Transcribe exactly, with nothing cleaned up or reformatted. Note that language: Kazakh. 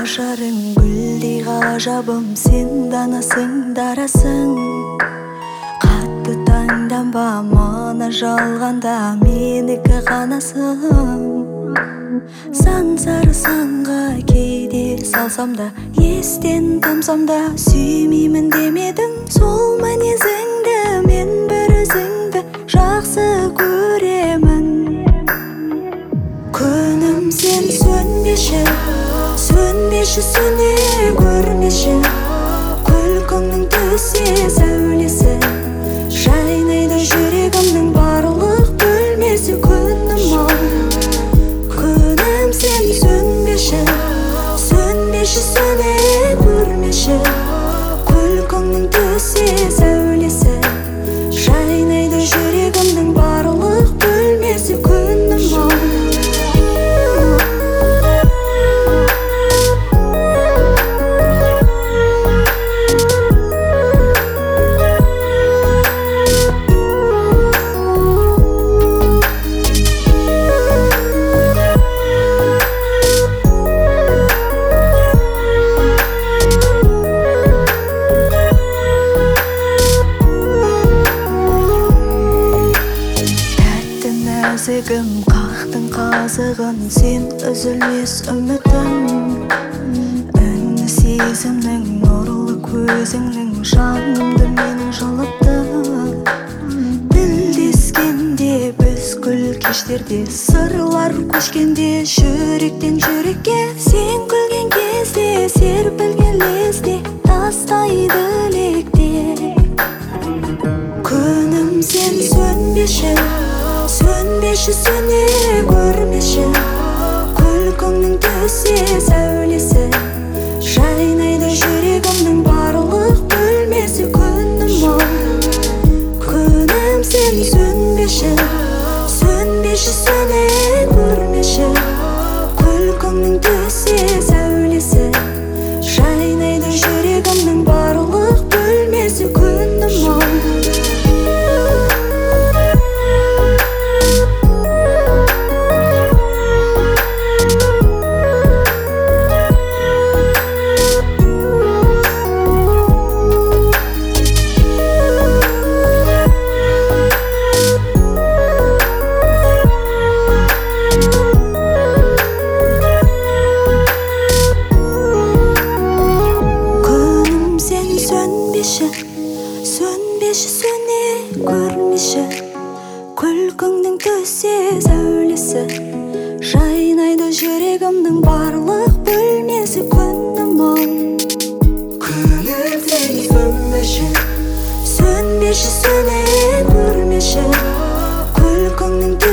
ажарың гүлдей ғажабым, сен данасың, дарасың. Қатты таңданба, мана жалғанда менікі ғанасың. Сан сары санға кейде салсам да, естен тамсам да, сүймеймін демедің. Сол мінезіңді мен бір өзіңді жақсы көремін. Күнім сен сөнбеші, сөнбеші, сөне көрмеші. Күлкіңнің төсе сәулесі жайнайды жүрегімнің барлық бөлмесі. Күнім-ау, күнім сен сөнбеші, сөнбеші, сөне көрмеші. Күлкіңнің төсе сәулесі жайнайды жүрегімнің барлық бөлмесі. Күнім-ау, нәзігім, қақтың қазығын, сен үзілмес үмітім. Үнді сезімнің, нұрлы көзіңнің жанымды менің жылытты. Тілдескенде біз гүл кештерде, сырлар көшкенде жүректен жүрекке. Сен күлген кезде серпілген лезде тастайды лекте. Күнім сен сөнбеші, сөнбеші, сөне көрмеші. Күлкіңнің төсе сәулесі жайнайды жүрегімнің барлық бөлмесі. Күнім-ау, күнім сен сөнбеші, сөнбеші, сөне көрмеші. Күлкіңнің төсе сәулесі жайнайды жүрегімнің барлық бөлмесі. Күнім-ау, сөнбеші, сөне көрмеші. Күлкіңнің төсе сәулесі жайнайды жүрегімнің барлық бөлмесі. Күнім-ау, күнім сен сөнбеші, сөнбеші, сөне көрмеші. Күлкіңнің